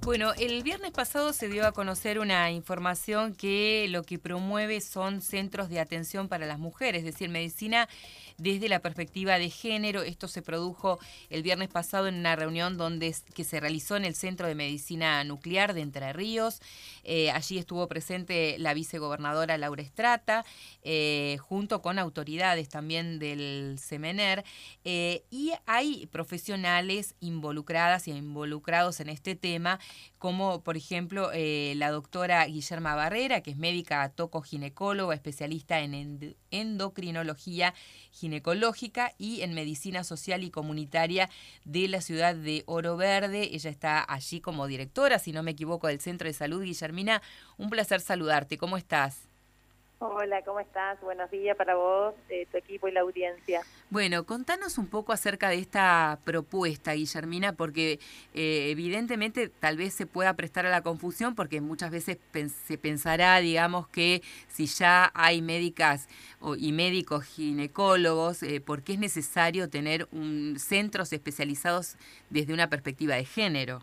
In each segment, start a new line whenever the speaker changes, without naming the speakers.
Bueno, el viernes pasado se dio a conocer una información que lo que promueve son centros de atención para las mujeres, es decir, medicina desde la perspectiva de género. Esto se produjo el viernes pasado en una reunión que se realizó en el Centro de Medicina Nuclear de Entre Ríos. Allí estuvo presente la vicegobernadora Laura Estrata, junto con autoridades también del CEMENER, y hay profesionales involucradas y involucrados en este tema, como por ejemplo la doctora Guillerma Barrera, que es médica tocoginecóloga, especialista en endocrinología ginecológica y en medicina social y comunitaria de la ciudad de Oro Verde. Ella está allí como directora, si no me equivoco, del Centro de Salud. Guillermina, un placer saludarte. ¿Cómo estás?
Hola, ¿cómo estás? Buenos días para vos, tu equipo y la audiencia.
Bueno, contanos un poco acerca de esta propuesta, Guillermina, porque evidentemente tal vez se pueda prestar a la confusión, porque muchas veces se pensará, digamos, que si ya hay médicas y médicos ginecólogos, ¿por qué es necesario tener centros especializados desde una perspectiva de género?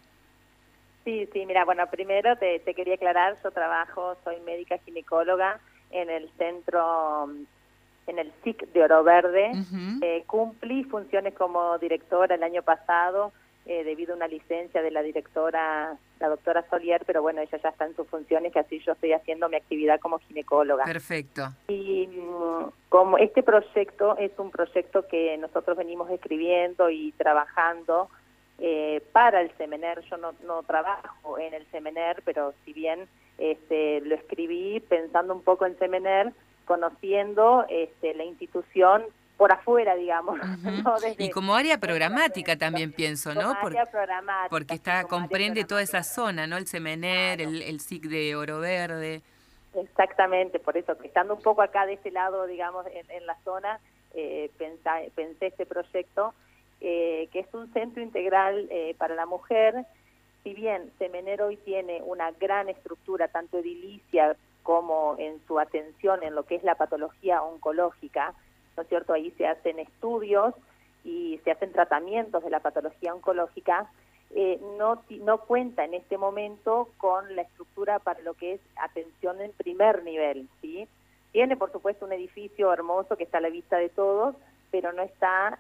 Sí, mira, bueno, primero te quería aclarar, yo soy médica ginecóloga en el centro, en el SIC de Oro Verde.
Ujú.
Cumplí funciones como directora el año pasado debido a una licencia de la directora, la doctora Solier, pero bueno, ella ya está en sus funciones, que así yo estoy haciendo mi actividad como ginecóloga.
Perfecto.
Y como este proyecto es un proyecto que nosotros venimos escribiendo y trabajando para el CEMENER. Yo no trabajo en el CEMENER, pero si bien lo escribí pensando un poco en CEMENER, conociendo la institución por afuera, digamos,
Ujú.
no
Y
desde,
como área
desde
programática
adentro,
también pienso,
como
¿no?
área
Porque
programática, sí, como área
comprende toda esa
programática.
zona, ¿no? El Semener,
Claro.
el SIC de Oro Verde.
Exactamente, por eso, que estando un poco acá de este lado, digamos, en la zona, pensé este proyecto, que es un centro integral para la mujer. Si bien Semenero hoy tiene una gran estructura, tanto edilicia como en su atención en lo que es la patología oncológica, ¿no es cierto? Ahí se hacen estudios y se hacen tratamientos de la patología oncológica. No cuenta en este momento con la estructura para lo que es atención en primer nivel, ¿sí? Tiene, por supuesto, un edificio hermoso que está a la vista de todos, pero no está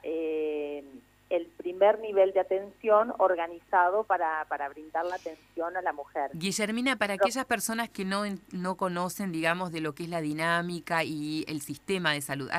el primer nivel de atención organizado para brindar la atención a la mujer.
Guillermina, para
Pero,
aquellas personas que no conocen, digamos, de lo que es la dinámica y el sistema de salud,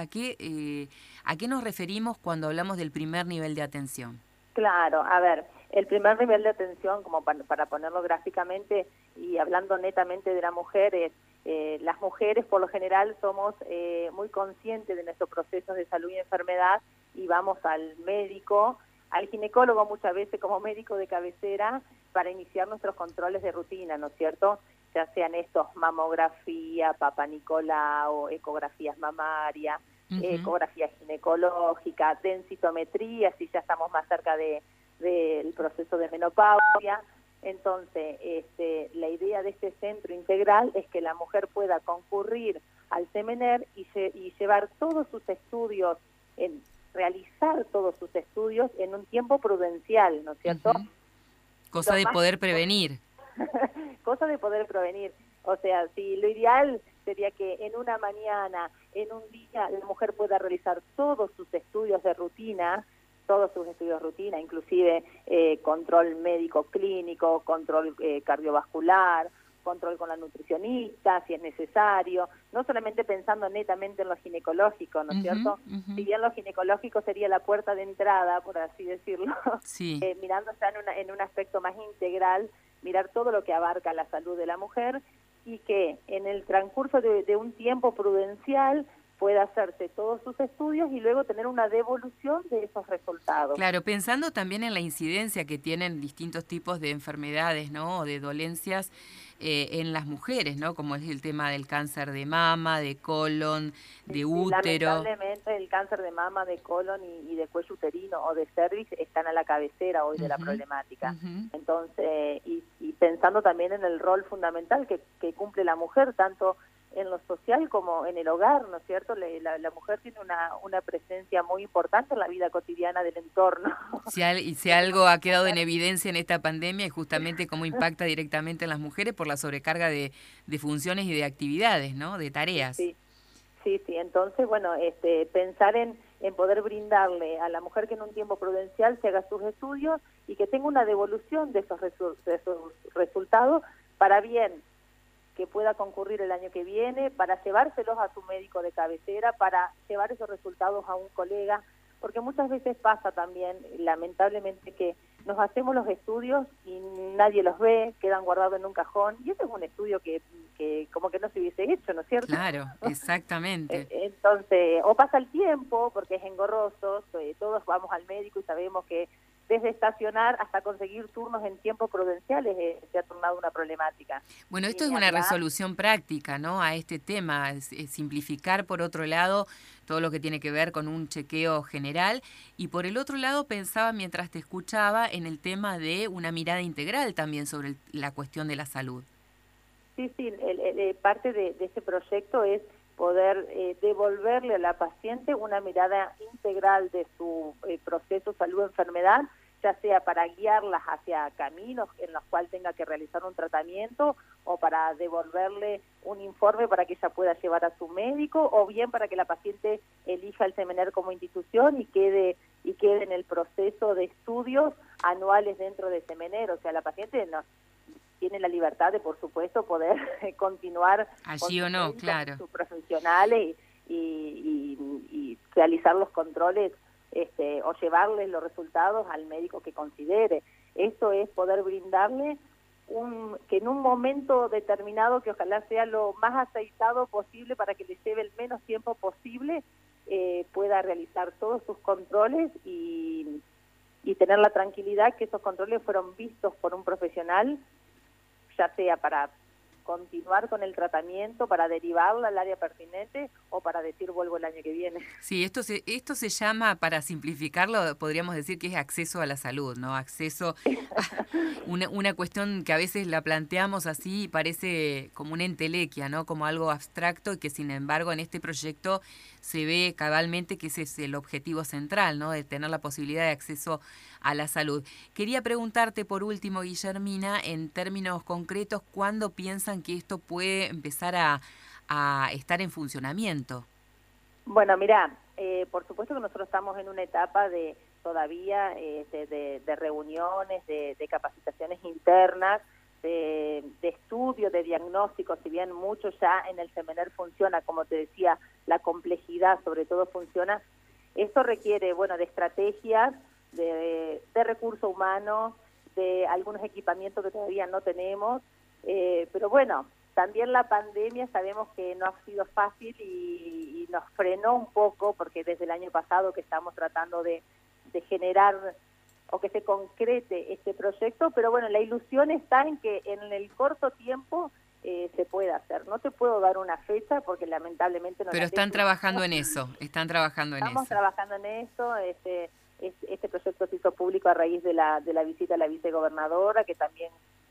a qué nos referimos cuando hablamos del primer nivel de atención?
claro, a ver, el primer nivel de atención, como para ponerlo gráficamente y hablando netamente de la mujer, es las mujeres por lo general somos muy conscientes de nuestros procesos de salud y enfermedad y vamos al médico, al ginecólogo muchas veces como médico de cabecera para iniciar nuestros controles de rutina, ¿no es cierto? Ya sean estos mamografía, Papa Nicolau, ecografías mamarias,
Ujú.
ecografía ginecológica, densitometría, si ya estamos más cerca del proceso de menopausia. Entonces, la idea de este centro integral es que la mujer pueda concurrir al CEMENER y llevar todos sus estudios, realizar todos sus estudios en un tiempo prudencial, ¿no es cierto?
Ujú. Cosa
Lo
de
más
poder prevenir.
cosa de poder prevenir. O sea, si lo ideal sería que en una mañana, en un día, la mujer pueda realizar todos sus estudios de rutina, inclusive control médico clínico, control cardiovascular, control con la nutricionista, si es necesario, no solamente pensando netamente en lo ginecológico, ¿no es
Ujú,
cierto?
ujú.
Si bien lo ginecológico sería la puerta de entrada, por así decirlo,
Sí.
mirando ya en un aspecto más integral, mirar todo lo que abarca la salud de la mujer y que en el transcurso de un tiempo prudencial pueda hacerse todos sus estudios y luego tener una devolución de esos resultados.
Claro, pensando también en la incidencia que tienen distintos tipos de enfermedades, ¿no? O de dolencias en las mujeres, ¿no? Como es el tema del cáncer de mama, de colon, de
Sí,
útero.
lamentablemente el cáncer de mama, de colon y de cuello uterino o de cervix están a la cabecera hoy de la
Ujú,
problemática.
ujú.
Entonces, y pensando también en el rol fundamental que cumple la mujer, tanto en lo social como en el hogar, ¿no es cierto? La mujer tiene una presencia muy importante en la vida cotidiana del entorno.
Si algo ha quedado en evidencia en esta pandemia es justamente cómo impacta directamente en las mujeres por la sobrecarga de funciones y de actividades, ¿no? De tareas.
Sí, sí, sí. Entonces, bueno, pensar en poder brindarle a la mujer que en un tiempo prudencial se haga sus estudios y que tenga una devolución de esos resultados para bien, que pueda concurrir el año que viene, para llevárselos a su médico de cabecera, para llevar esos resultados a un colega, porque muchas veces pasa también, lamentablemente, que nos hacemos los estudios y nadie los ve, quedan guardados en un cajón, y ese es un estudio que como que no se hubiese hecho, ¿no es cierto?
Claro, exactamente.
Entonces, o pasa el tiempo, porque es engorroso, todos vamos al médico y sabemos que desde estacionar hasta conseguir turnos en tiempos prudenciales se ha tornado una problemática.
Bueno, esto es una resolución práctica, ¿no? A este tema, es simplificar por otro lado todo lo que tiene que ver con un chequeo general y por el otro lado pensaba mientras te escuchaba en el tema de una mirada integral también sobre la cuestión de la salud.
Sí, sí, parte de este proyecto es poder devolverle a la paciente una mirada integral de su proceso salud-enfermedad, ya sea para guiarlas hacia caminos en los cuales tenga que realizar un tratamiento o para devolverle un informe para que ella pueda llevar a su médico o bien para que la paciente elija el Semener como institución y quede en el proceso de estudios anuales dentro de Semener. O sea, la paciente tiene la libertad de, por supuesto, poder continuar
allí o no, claro,
sus profesionales y realizar los controles o llevarles los resultados al médico que considere. Esto es poder brindarle que en un momento determinado, que ojalá sea lo más aceitado posible para que le lleve el menos tiempo posible, pueda realizar todos sus controles y tener la tranquilidad que esos controles fueron vistos por un profesional, ya sea para continuar con el tratamiento, para derivarla al área pertinente o para decir vuelvo el año que viene.
Sí, esto se llama, para simplificarlo, podríamos decir que es acceso a la salud, ¿no? Acceso a una cuestión que a veces la planteamos así y parece como una entelequia, ¿no? Como algo abstracto y que sin embargo en este proyecto se ve cabalmente que ese es el objetivo central, ¿no? De tener la posibilidad de acceso a la salud. Quería preguntarte por último, Guillermina, en términos concretos, ¿cuándo piensan que esto puede empezar a estar en funcionamiento?
Bueno, mira, por supuesto que nosotros estamos en una etapa de todavía de reuniones, de capacitaciones internas, de estudio, de diagnóstico, si bien mucho ya en el Semener funciona, como te decía, la complejidad sobre todo funciona, esto requiere, bueno, de estrategias, de recursos humanos, de algunos equipamientos que todavía no tenemos, pero bueno, también la pandemia sabemos que no ha sido fácil y nos frenó un poco, porque desde el año pasado que estamos tratando de generar o que se concrete este proyecto, pero bueno, la ilusión está en que en el corto tiempo se pueda hacer. No te puedo dar una fecha porque lamentablemente no.
Pero están trabajando en eso, están trabajando en eso.
Estamos trabajando en eso. Este proyecto se hizo público a raíz de la visita a la vicegobernadora, que también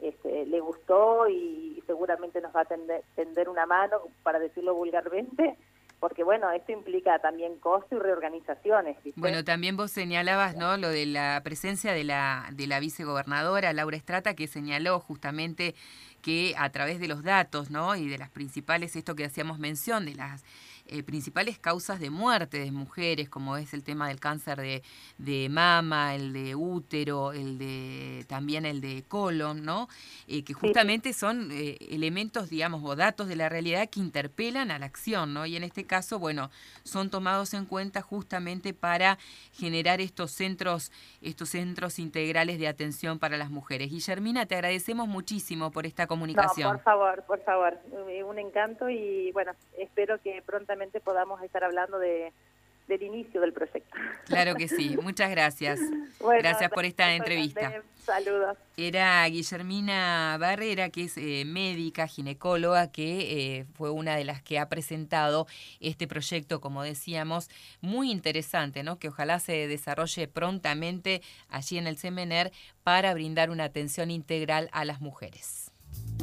le gustó y seguramente nos va a tender una mano, para decirlo vulgarmente, porque bueno, esto implica también costo y reorganizaciones, ¿viste?
Bueno, también vos señalabas, ¿no?, lo de la presencia de la vicegobernadora Laura Estrata, que señaló justamente que a través de los datos, ¿no?, y de las principales, esto que hacíamos mención, de las principales causas de muerte de mujeres, como es el tema del cáncer de mama, el de útero, también el de colon, ¿no? Que justamente son elementos, digamos, o datos de la realidad que interpelan a la acción, ¿no? Y en este caso, bueno, son tomados en cuenta justamente para generar estos centros integrales de atención para las mujeres. Guillermina, te agradecemos muchísimo por esta comunicación.
No, por favor, un encanto y bueno, espero que prontamente podamos estar hablando del inicio del proyecto.
Claro que sí, muchas gracias.
Bueno,
gracias por esta entrevista.
Saludos.
Era Guillermina Barrera, que es médica, ginecóloga, que fue una de las que ha presentado este proyecto, como decíamos, muy interesante, ¿no?, que ojalá se desarrolle prontamente allí en el Semener para brindar una atención integral a las mujeres.